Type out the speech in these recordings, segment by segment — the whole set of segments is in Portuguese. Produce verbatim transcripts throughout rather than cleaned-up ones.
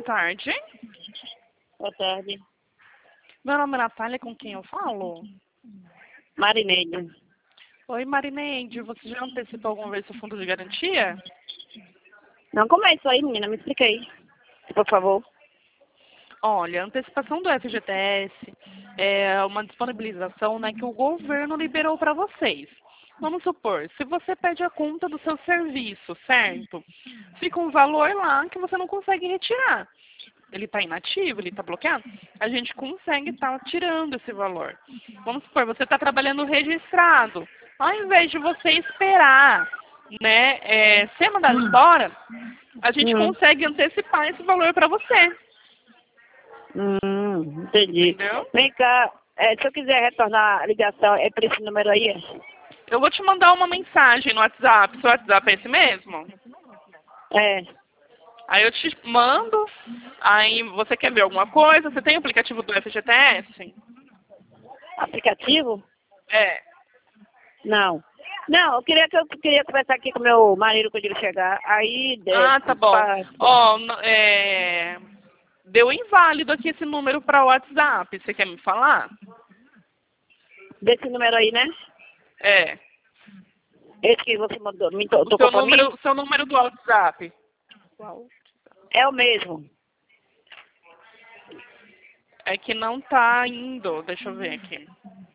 boa tarde. Boa tarde. Meu nome é Natália, com quem eu falo? Marineide. Oi, Marineide, você já antecipou alguma vez o fundo de garantia? Não, como é isso aí, menina? Me explica aí, por favor. Olha, a antecipação do F G T S é uma disponibilização, né, que o governo liberou para vocês. Vamos supor, se você pede a conta do seu serviço, certo? Fica um valor lá que você não consegue retirar. Ele está inativo, ele está bloqueado, a gente consegue estar tirando esse valor. Vamos supor, você está trabalhando registrado. Ao invés de você esperar, né, é, ser mandado embora, a gente Hum. consegue antecipar esse valor para você. Hum, entendi. Entendeu? Vem cá, é, se eu quiser retornar a ligação, é para esse número aí? Eu vou te mandar uma mensagem no WhatsApp. Seu WhatsApp é esse mesmo? É. Aí eu te mando. Aí você quer ver alguma coisa? Você tem o aplicativo do F G T S? Aplicativo? É. Não. Não, eu queria que eu queria conversar aqui com meu marido quando ele chegar. Aí. Ah, tá bom. Pra... Ó, n- é... deu inválido aqui esse número para o WhatsApp. Você quer me falar? Desse número aí, né? É. Esse que você mandou, me to- O tocou seu pra mim? número, seu número do WhatsApp. É o mesmo. É que não tá indo. Deixa eu ver aqui.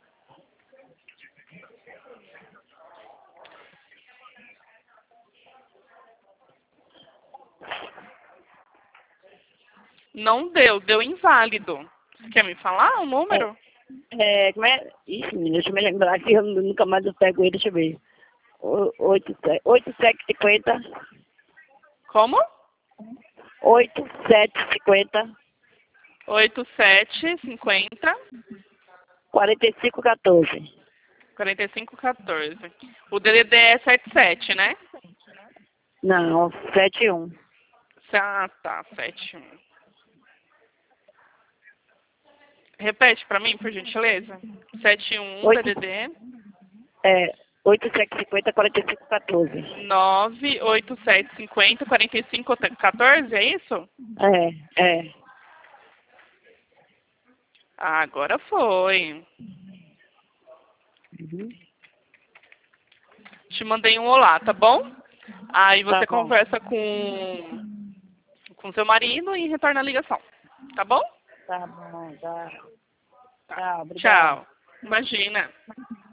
Não deu, deu inválido. Você quer me falar o número? É, como é? Ixi, menina, deixa eu me lembrar que eu nunca mais eu pego ele, deixa eu ver. O- Oito, sete, oito, sete, cinquenta. Como? Oito, sete, cinquenta. oito sete cinquenta Quarenta e cinco, quatorze. quarenta e cinco quatorze. O D D D é setenta e sete, né? Não, sete, um. Ah, tá, setenta e um. Repete pra mim, por gentileza. setenta e um Oito, D D D é, oito, sete, cinquenta, quarenta e cinco, quatorze. nove oito sete cinquenta quarenta e cinco quatorze, é isso? É, é. Ah, agora foi. Uhum. Te mandei um olá, tá bom? Aí Tá você bom. conversa com com seu marido e retorna a ligação. Tá bom? Tá bom, tá. Tá, obrigado. Tchau. Imagina.